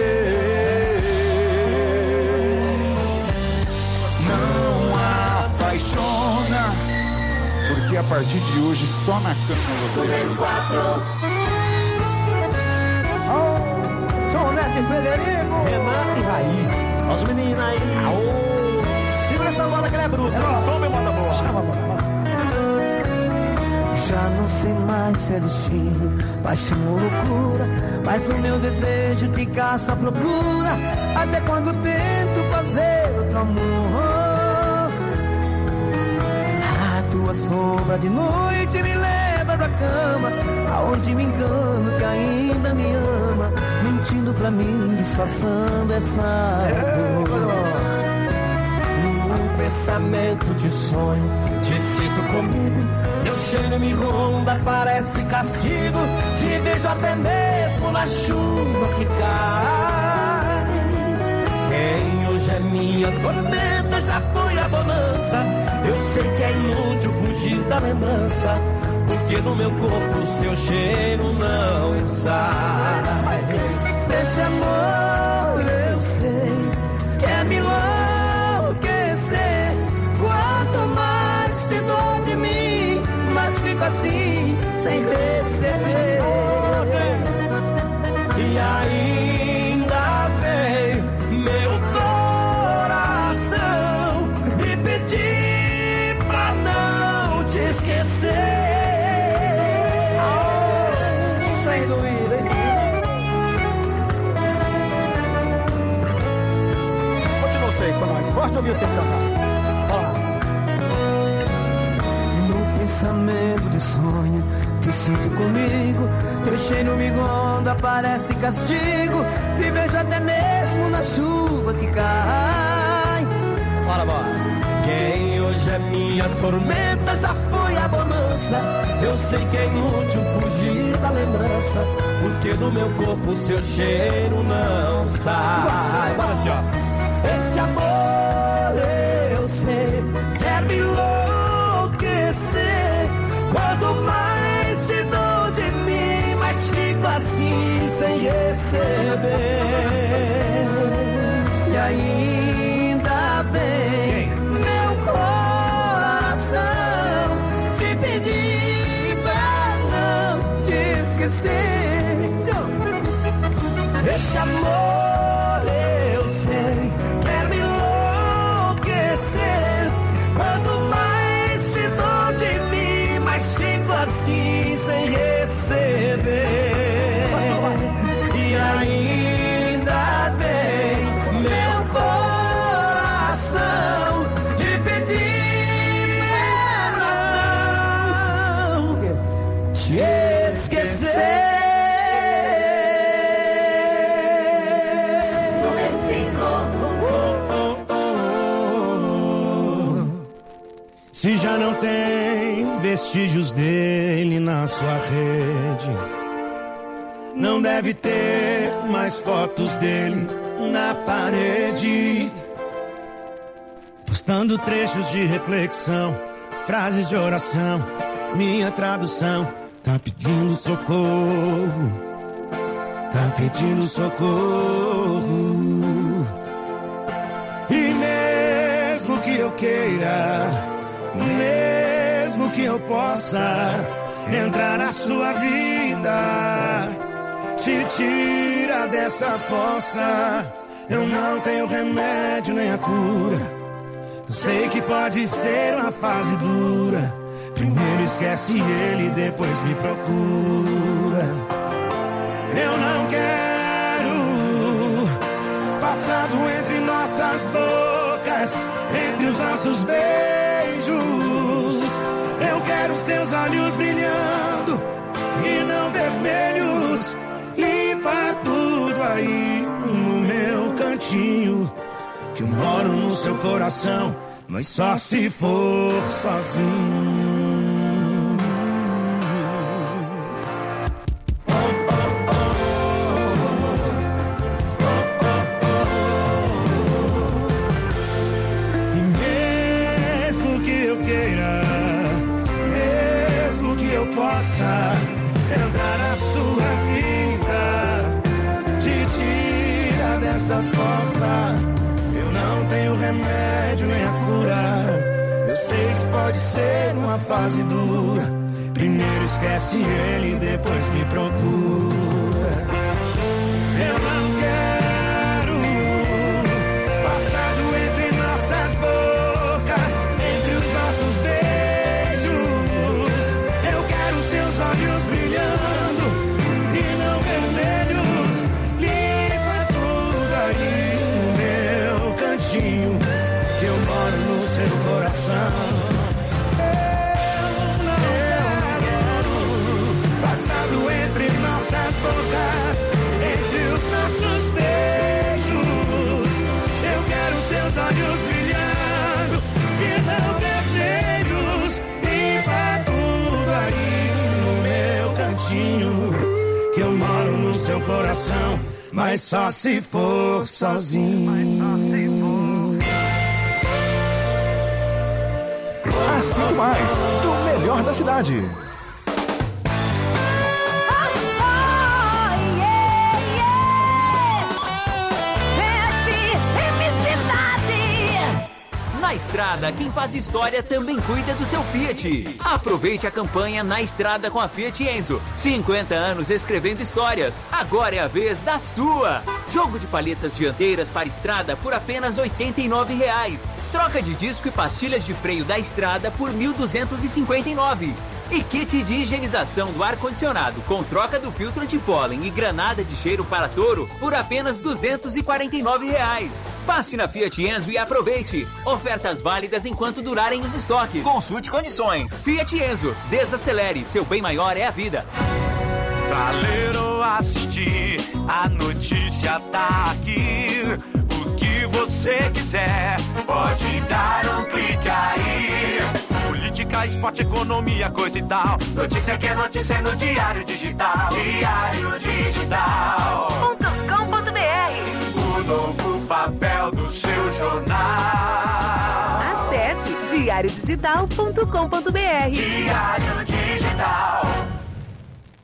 Não apaixona, porque a partir de hoje só na cama você vai me ter. João Neto e Frederico, Renan e Raí. Nossa menina aí. Aô. Segura essa bola que ela é bruta. Toma e bota a bola. Chama a bola. Já não sei mais se é destino, paixão ou loucura, mas o meu desejo te caça à procura. Até quando tento fazer outro amor, a tua sombra de noite me leva pra cama, aonde me engano que ainda me ama, mentindo pra mim, disfarçando essa dor. Num pensamento de sonho, te sinto comigo, teu cheiro me ronda, parece castigo. Te vejo até mesmo na chuva que cai. Quem hoje é minha tormenta já foi a bonança. Eu sei que é inútil fugir da lembrança, porque no meu corpo o seu cheiro não sai. Desse amor eu sei que é me enlouquecer. Quanto mais te dou de mim, mas fico assim, sem receber. E ainda vem meu coração me pedir pra não te esquecer. Sem dúvida, Continua vocês pra nós. Gosto de ouvir vocês cantar. Pensamento de sonho, te sinto comigo, teu cheiro me ronda, parece castigo. Te vejo até mesmo na chuva que cai. Bora, bora. Quem hoje é minha tormenta já foi a bonança. Eu sei que é inútil fugir da lembrança, porque do meu corpo o seu cheiro não sai. Bora, senhor. Esse amor eu sei quer me enlouquecer. Quanto mais te dou de mim, mais fico assim sem receber. E ainda bem meu coração te pedir pra não te esquecer. Esse amor eu sei quer me enlouquecer. Quanto mais te dou de mim, mais fico assim sem receber. E ainda bem meu coração te pedir pra não te esquecer. Se já não tem vestígios dele na sua rede, não deve ter mais fotos dele na parede, postando trechos de reflexão, frases de oração. Minha tradução tá pedindo socorro, tá pedindo socorro. E mesmo que eu queira, mesmo que eu possa entrar na sua vida, te tira dessa fossa. Eu não tenho remédio nem a cura. Eu sei que pode ser uma fase dura. Primeiro esquece ele, depois me procura. Eu não quero passado entre nossas bocas, entre os nossos beijos. Eu quero seus olhos brilhando e não vermelhos. Limpa tudo aí no meu cantinho, que eu moro no seu coração, mas só se for sozinho. Possa entrar na sua vida, te tira dessa fossa. Eu não tenho remédio nem a cura. Eu sei que pode ser uma fase dura. Primeiro esquece ele, depois me procura. Eu não quero passado entre nossas bocas, entre os nossos beijos. Olhos brilhando e não vermelhos. Limpa tudo aí no meu cantinho, que eu moro no seu coração. Eu não quero passado entre nossas bocas, entre os nossos beijos. Eu quero seus olhos brilhando e não vermelhos. Limpa tudo aí, que eu moro no seu coração, mas só se for sozinho. Assim mais, do melhor da cidade. Na Estrada, quem faz história também cuida do seu Fiat. Aproveite a campanha Na Estrada com a Fiat Enzo. cinquenta anos escrevendo histórias. Agora é a vez da sua. Jogo de paletas dianteiras para estrada por apenas oitenta e nove reais. Troca de disco e pastilhas de freio da Estrada por mil duzentos e cinquenta e nove reais. E kit de higienização do ar-condicionado com troca do filtro antipólen e granada de cheiro para touro por apenas duzentos e quarenta e nove reais. Passe na Fiat Enzo e aproveite. Ofertas válidas enquanto durarem os estoques. Consulte condições. Fiat Enzo, desacelere, seu bem maior é a vida. Pra ler ou assistir, a notícia tá aqui. O que você quiser, pode dar um clique aí. Política, esporte, economia, coisa e tal. Notícia que é notícia no Diário Digital. Diário Digital ponto com ponto b r. O novo papel do seu jornal. Acesse diário digital ponto com ponto b r. Diário Digital.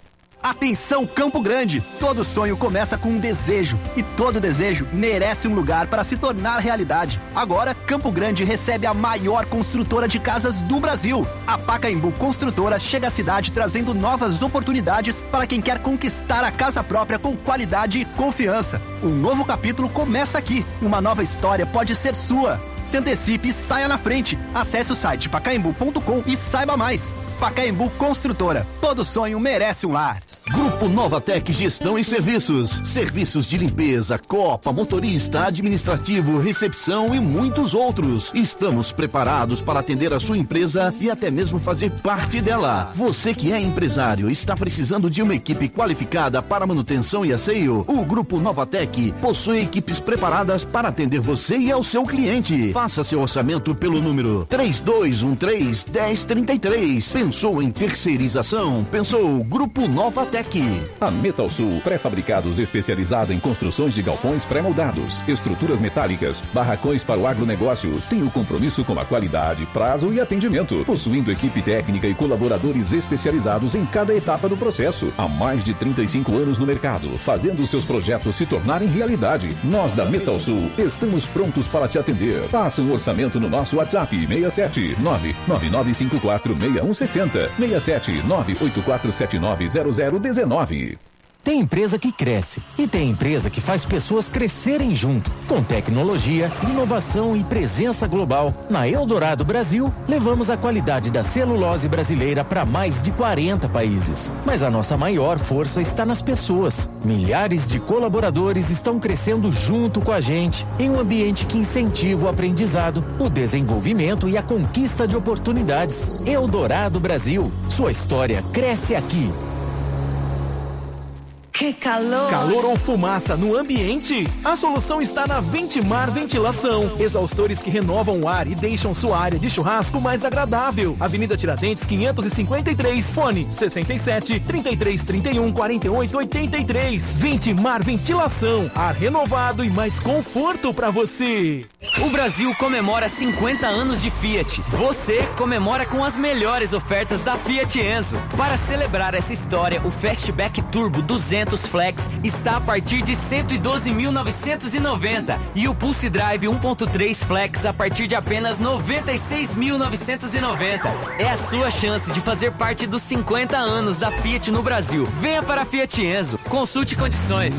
Atenção, Campo Grande! Todo sonho começa com um desejo e todo desejo merece um lugar para se tornar realidade. Agora, Campo Grande recebe a maior construtora de casas do Brasil. A Pacaembu Construtora chega à cidade trazendo novas oportunidades para quem quer conquistar a casa própria com qualidade e confiança. Um novo capítulo começa aqui. Uma nova história pode ser sua. Se antecipe e saia na frente. Acesse o site pacaembu ponto com e saiba mais. Pacaembu Construtora. Todo sonho merece um lar. Grupo Novatec Gestão e Serviços. Serviços de limpeza, copa, motorista, administrativo, recepção e muitos outros. Estamos preparados para atender a sua empresa e até mesmo fazer parte dela. Você que é empresário e está precisando de uma equipe qualificada para manutenção e asseio, o Grupo Novatec possui equipes preparadas para atender você e ao seu cliente. Faça seu orçamento pelo número três dois um três, um zero três três. Pensou em terceirização? Pensou Grupo Novatec. A Metal Sul, pré-fabricados especializada em construções de galpões pré-moldados, estruturas metálicas, barracões para o agronegócio, tem o compromisso com a qualidade, prazo e atendimento, possuindo equipe técnica e colaboradores especializados em cada etapa do processo. Há mais de trinta e cinco anos no mercado, fazendo seus projetos se tornarem realidade. Nós da Metal Sul estamos prontos para te atender. Faça um orçamento no nosso WhatsApp seis sete nove nove nove cinco quatro seis um seis zero, seis sete nove oito quatro sete nove zero zero um nove. Tem empresa que cresce e tem empresa que faz pessoas crescerem junto. Com tecnologia, inovação e presença global, na Eldorado Brasil, levamos a qualidade da celulose brasileira para mais de quarenta países. Mas a nossa maior força está nas pessoas. Milhares de colaboradores estão crescendo junto com a gente, em um ambiente que incentiva o aprendizado, o desenvolvimento e a conquista de oportunidades. Eldorado Brasil, sua história cresce aqui. Que calor! Calor ou fumaça no ambiente? A solução está na Ventimar Ventilação. Exaustores que renovam o ar e deixam sua área de churrasco mais agradável. Avenida Tiradentes quinhentos e cinquenta e três, fone sessenta e sete, trinta e três, trinta e um, quarenta e oito, oitenta e três. Ventimar Ventilação, ar renovado e mais conforto para você. O Brasil comemora cinquenta anos de Fiat. Você comemora com as melhores ofertas da Fiat Enzo. Para celebrar essa história, o Fastback Turbo duzentos Flex está a partir de cento e doze mil novecentos e noventa e o Pulse Drive um ponto três Flex a partir de apenas noventa e seis mil novecentos e noventa. É a sua chance de fazer parte dos cinquenta anos da Fiat no Brasil. Venha para a Fiat Enzo. Consulte condições.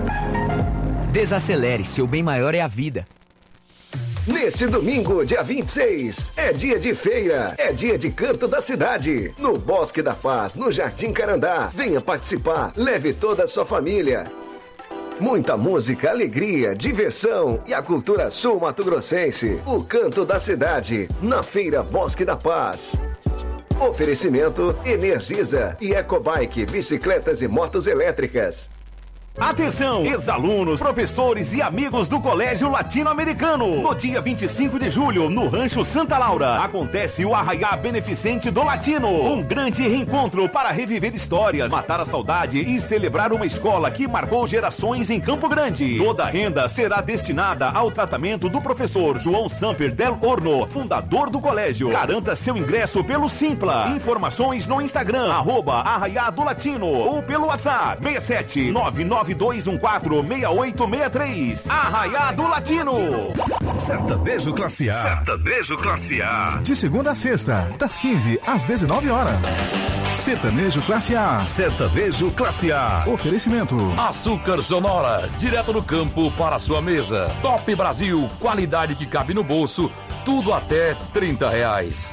Desacelere, seu bem maior é a vida. Neste domingo, dia vinte e seis, é dia de feira, é dia de canto da cidade. No Bosque da Paz, no Jardim Carandá. Venha participar, leve toda a sua família. Muita música, alegria, diversão e a cultura sul-mato-grossense. O canto da cidade, na Feira Bosque da Paz. Oferecimento Energisa e Ecobike, bicicletas e motos elétricas. Atenção, ex-alunos, professores e amigos do Colégio Latino-Americano. No dia vinte e cinco de julho, no Rancho Santa Laura, acontece o Arraiá Beneficente do Latino. Um grande reencontro para reviver histórias, matar a saudade e celebrar uma escola que marcou gerações em Campo Grande. Toda a renda será destinada ao tratamento do professor João Samper Del Horno, fundador do colégio. Garanta seu ingresso pelo Simpla. Informações no Instagram, arroba Arraiá do Latino, ou pelo WhatsApp seis sete nove nove nove dois um quatro seis oito seis três. Arraiá do Latino. Sertanejo Classe A. Sertanejo Classe A. De segunda a sexta, das quinze às dezenove horas. Sertanejo Classe A. Sertanejo Classe A. Oferecimento. Açúcar Sonora, direto do campo para a sua mesa. Top Brasil, qualidade que cabe no bolso, tudo até trinta reais.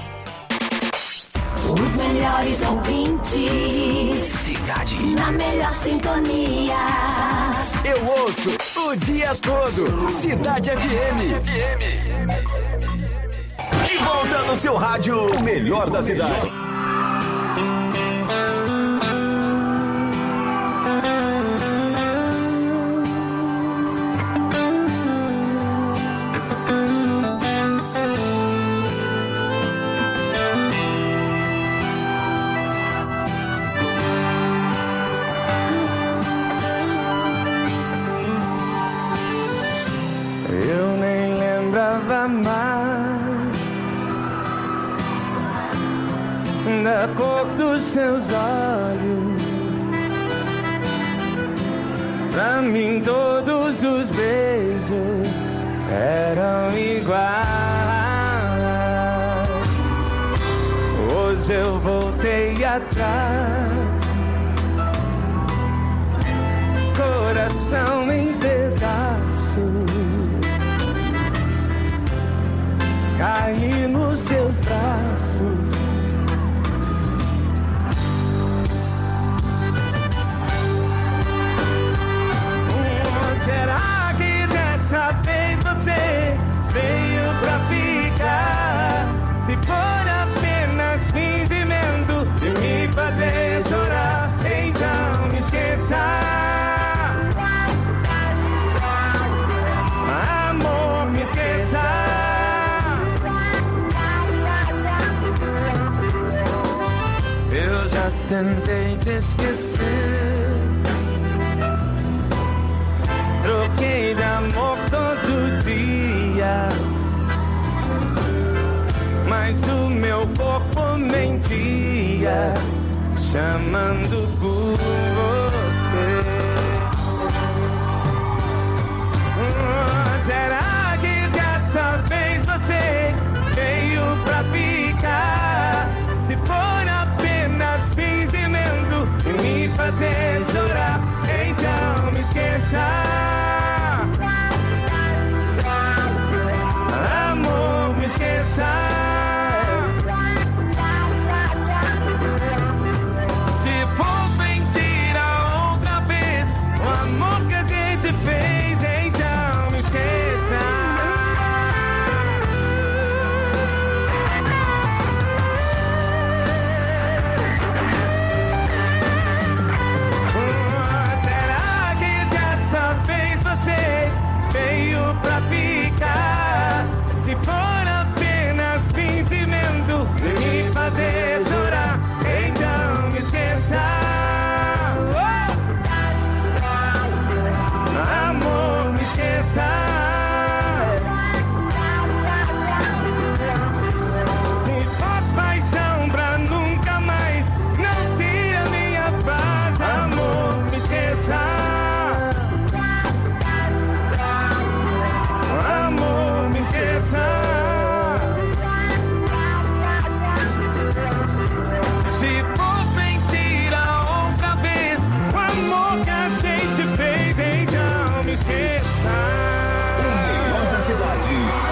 Os melhores ouvintes. Cidade. Na melhor sintonia. Eu ouço o dia todo. Cidade F M. De volta no seu rádio, o melhor da cidade. Mais da cor dos seus olhos, Pra mim todos os beijos eram iguais. Hoje eu voltei atrás, coração em pedaços, caí nos seus braços. Será que dessa vez você veio pra ficar? Se for apenas fingimento de me fazer chorar, então me esqueça. Amor, me esqueça. Eu já tentei te esquecer, troquei de amor todo dia, mas o meu corpo mentia, chamando por você. Será que dessa vez você veio pra ficar? Se for apenas fingimento e me fazer chorar, então me esqueça. Amor, me esqueça. Se for mentira outra vez o amor que a gente fez, então me esqueça. Será que dessa vez você veio pra ficar? Se for apenas fingimento de me fazer chorar, então me esqueça. Oh! Amor, me esqueça. Se for paixão pra nunca mais, não tira minha paz. Amor, me esqueça. Amor, me esqueça. Se for mentira outra vez o amor que a gente fez, então me esqueça. O melhor da cidade.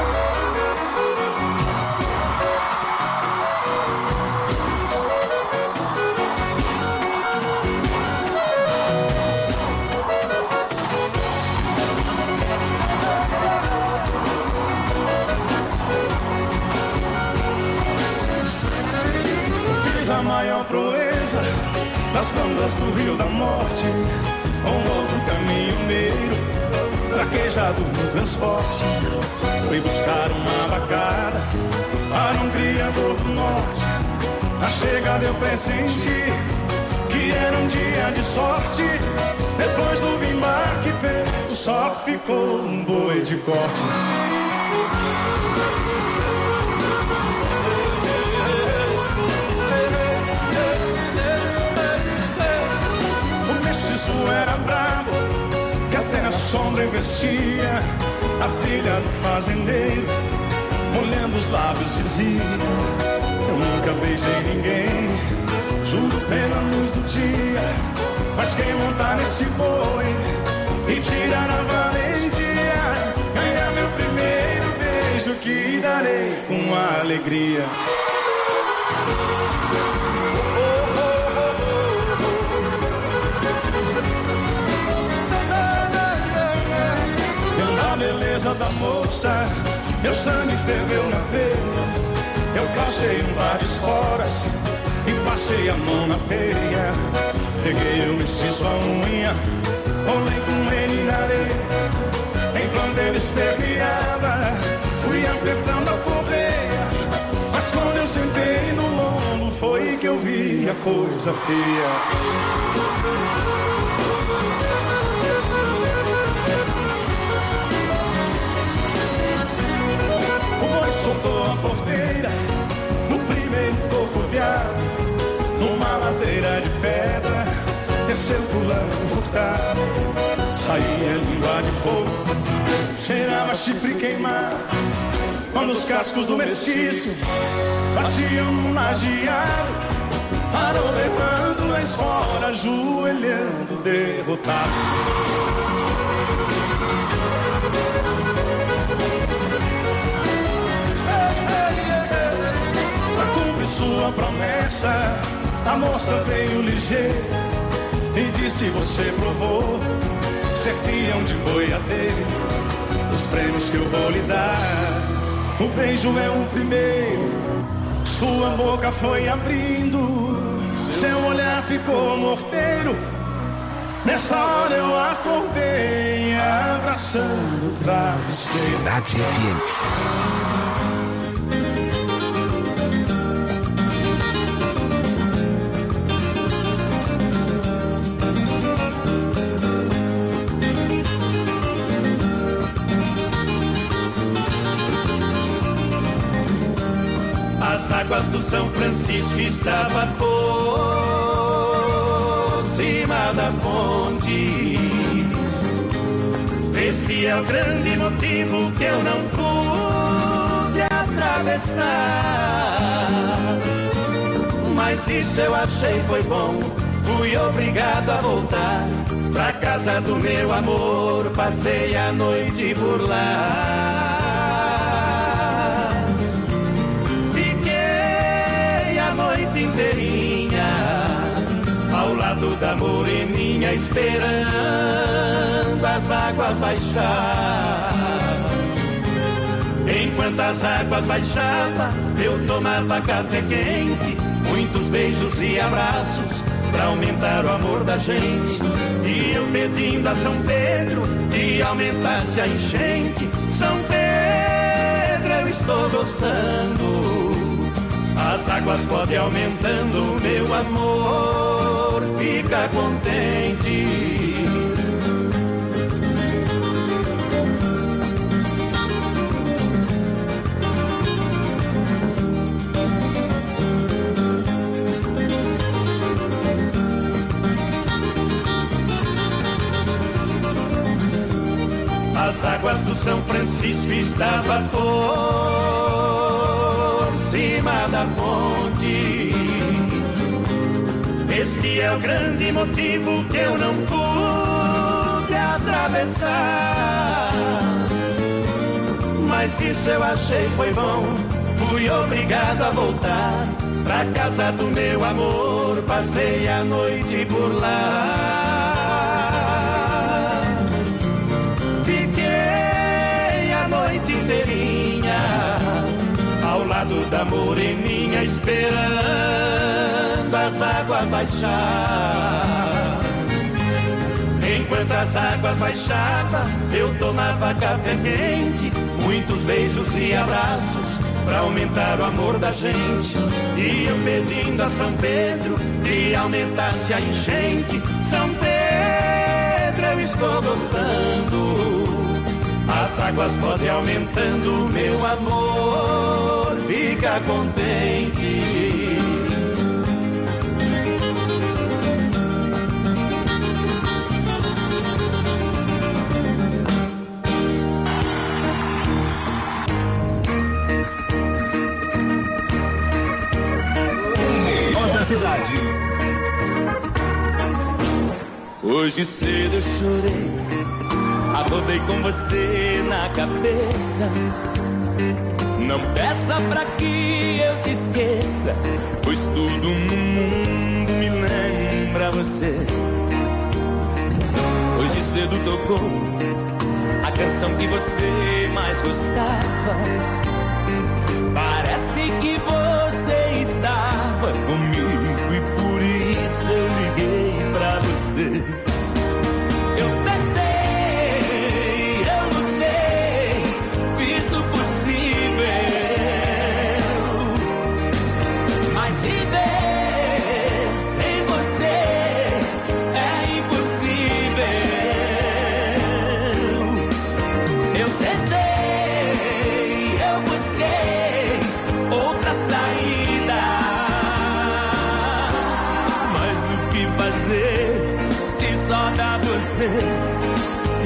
Fiz a maior proeza das bandas do Rio da Morte, um outro caminhoneiro traquejado no transporte. Fui buscar uma vacada para um criador do norte. Na chegada eu pressenti que era um dia de sorte. Depois do embarque feito, só ficou um boi de corte. Era bravo, que até a sombra investia. A filha do fazendeiro, molhando os lábios, dizia: eu nunca beijei ninguém, juro pela luz do dia. Mas quem montar nesse boi e tirar a valentia, ganhar meu primeiro beijo, que darei com alegria. Beleza da moça, meu sangue ferveu na veia. Eu calcei um par de esporas e passei a mão na peia. Peguei o mestiço a unha, rolei com ele na areia. Enquanto ele esperneava, fui apertando a correia. Mas quando eu sentei no lombo, foi que eu vi a coisa feia. Soltou a porteira no primeiro corcoviado, numa ladeira de pedra, desceu pulando furtado. saía língua de fogo, cheirava chifre queimado, quando os cascos do mestiço batiam no lajeado, parou berrando na esfora, ajoelhando derrotado. Pra cumprir sua promessa, a moça veio ligeira e disse: você provou ser peão de boiadeiro, os prêmios que eu vou lhe dar, o beijo é o primeiro. Sua boca foi abrindo, seu olhar ficou morteiro. Nessa hora eu acordei abraçando o travesseiro. Cidade F M. As águas do São Francisco estavam por cima da ponte. Esse é o grande motivo que eu não pude atravessar. Mas isso eu achei foi bom, fui obrigado a voltar pra casa do meu amor, passei a noite por lá. Inteirinha ao lado da moreninha, esperando as águas baixar. Enquanto as águas baixavam, eu tomava café quente, muitos beijos e abraços pra aumentar o amor da gente. E eu pedindo a São Pedro que aumentasse a enchente. São Pedro, eu estou gostando, as águas podem aumentando, meu amor fica contente. As águas do São Francisco estavam por cima da ponte. Este é o grande motivo que eu não pude atravessar. Mas isso eu achei foi bom, fui obrigado a voltar pra casa do meu amor, passei a noite por lá. Fiquei a noite inteirinha ao lado da moreninha, esperando as águas baixar. Enquanto as águas baixavam, eu tomava café quente, muitos beijos e abraços pra aumentar o amor da gente. E eu pedindo a São Pedro que aumentasse a enchente. São Pedro, eu estou gostando, as águas podem aumentando, meu amor fica contente. Voz da cidade. Hoje cedo eu chorei, acordei com você na cabeça. Não peça pra que eu te esqueça, pois tudo no mundo me lembra você. Hoje cedo tocou a canção que você mais gostava. Parece que você estava comigo e por isso eu liguei pra você.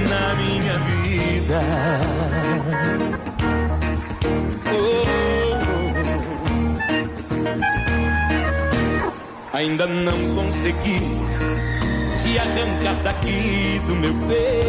na minha vida. Oh, ainda não consegui te arrancar daqui do meu peito.